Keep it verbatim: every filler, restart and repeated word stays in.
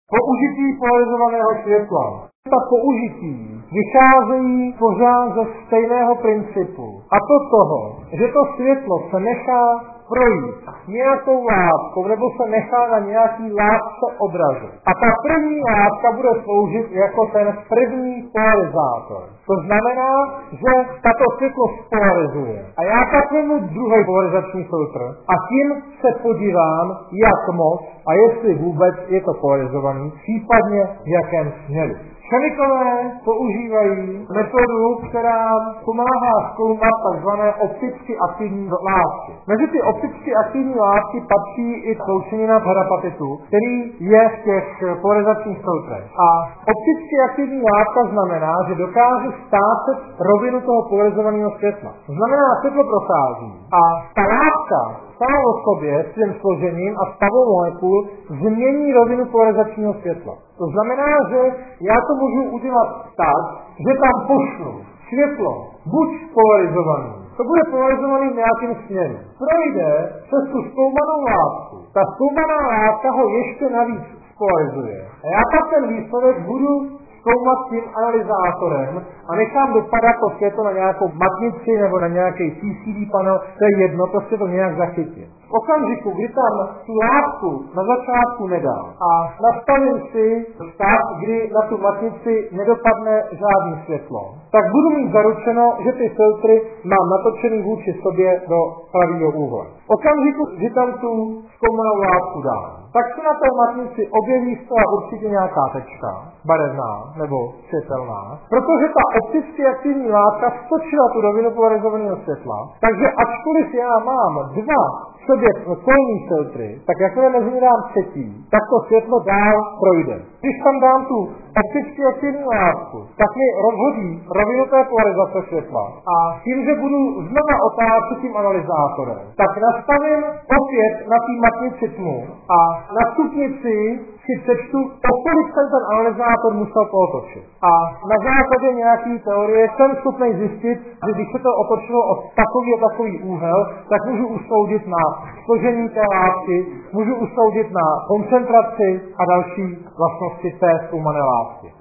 Použití polarizovaného světla. Ta použití vycházejí pořád ze stejného principu. A to toho, že to světlo se nechá projít nějakou látkou nebo se nechá na nějaký látce odrazit. A ta první látka bude sloužit jako ten první polarizátor. To znamená, že tato světlo spolarizuje. A já tak vezmu druhý polarizační filtr a tím se podívám, jak moc a jestli vůbec je to polarizovaný, případně v jakém směru. Chemikové používají metodu, která pomáhá zkoumat tzv. Opticky aktivní látky. Mezi ty opticky aktivní látky patří i sloučenina herapatitu, který je v těch polarizačních filtrech. A opticky aktivní látka znamená, že dokáže stáčet rovinu toho polarizovaného světla. To znamená, světlo prochází a ta látka sama o sobě s tím složením a stavou molekul změní rovinu polarizačního světla. To znamená, že já to můžu udělat tak, že tam pošlu světlo buď polarizovaný, to bude polarizovaný v nějakém směru. Projde přes tu zkoumanou látku. Ta zkoumaná látka ho ještě navíc spolarizuje. A já pak ten výsledek budu zkoumat tím analyzátorem a nechám dopadat to světlo na nějakou matnici nebo na nějaký C C D panel, to je jedno, to se to nějak zachytí. V okamžiku, kdy tam tu látku na začátku nedám a nastavím si stav, kdy na tu matnici nedopadne žádný světlo, tak budu mít zaručeno, že ty filtry mám natočený vůči sobě do pravýho úhlu. V okamžiku, kdy tam tu zkoumanou látku dám, tak se na té matnici objeví zcela určitě nějaká tečka, barevná nebo světelná, protože ta opticky aktivní látka stočila tu rovinu polarizovaného světla, takže ačkoliv já mám dva sobě kolní filtry, tak jakmile mezi ně dám třetí, tak to světlo dál projde. Když tam dám tu opticky aktivní látku, tak mi rozhodí rovinu té polarizace světla. A tím, že budu znova otáčet tím analyzátorem, tak nastavím opět na té matnici tmu a na stupnici si přečtu, o kolik jsem ten analyzátor musel pootočit. A na základě nějaké teorie jsem schopný zjistit, že když se to otočilo od takový a takový úhel, tak můžu usoudit na složení té látky, můžu usoudit na koncentraci a další vlastnosti té zkoumané látky.